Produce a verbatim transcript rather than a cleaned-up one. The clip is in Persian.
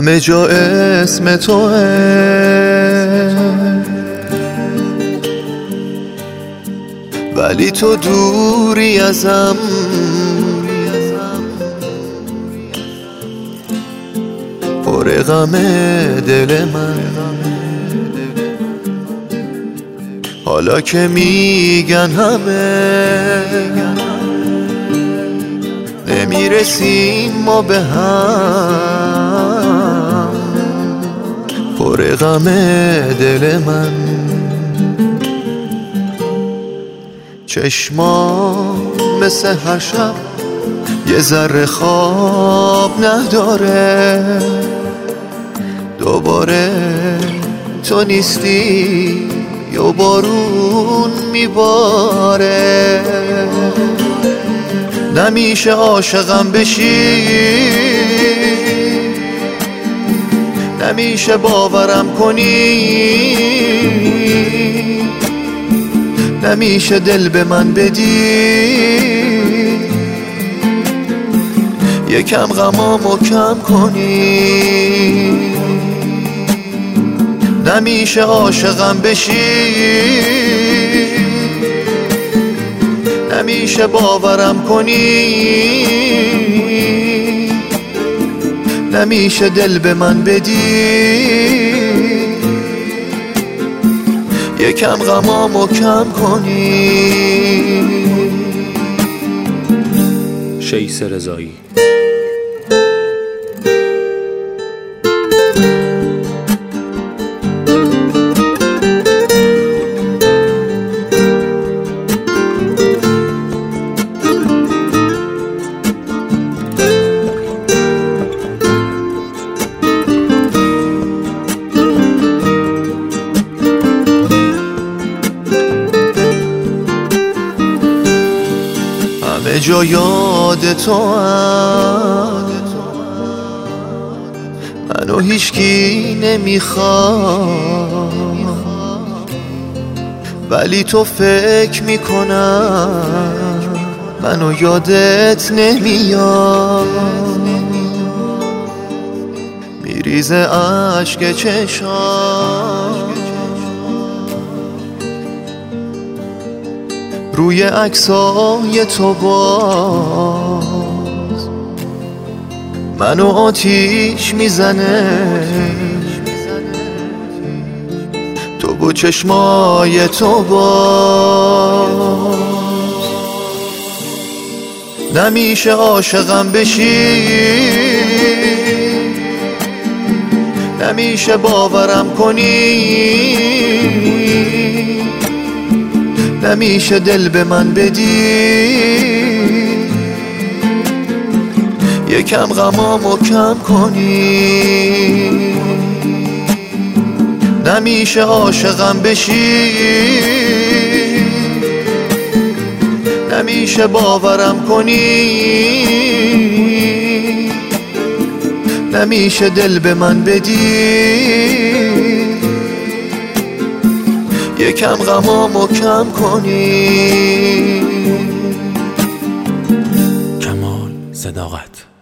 همه جا اسم توه، ولی تو دوری ازم. پر غمه دل من حالا که میگن همه نمیرسیم ما به هم. پر غمه دل من چشمام مثل هر شب یه ذره خواب نداره. دوباره تو نیستی یا بارون میباره. نمیشه عاشقم بشی، نمیشه باورم کنی، نمیشه دل به من بدی، یکم غمامو کم کنی. نمیشه عاشقم بشی، نمیشه باورم کنی، نمیشه دل به من بدی، یکم غمامو کم کنی. شیس رضایی. همه جا یاد تو هم، منو هیچکی نمیخواد، ولی تو فکر میکنم منو یادت نمیاد. میریزه عشق چشام روی عکسای تو، باز منو آتیش میزنه. تو با چشمای تو باز نمیشه عاشقم بشی، نمیشه باورم کنی، نمیشه دل به من بدی، یکم غمامو کم کنی. نمیشه عاشقم بشی، نمیشه باورم کنی، نمیشه دل به من بدی، یکم غمامو کم کنی. کمال صداقت.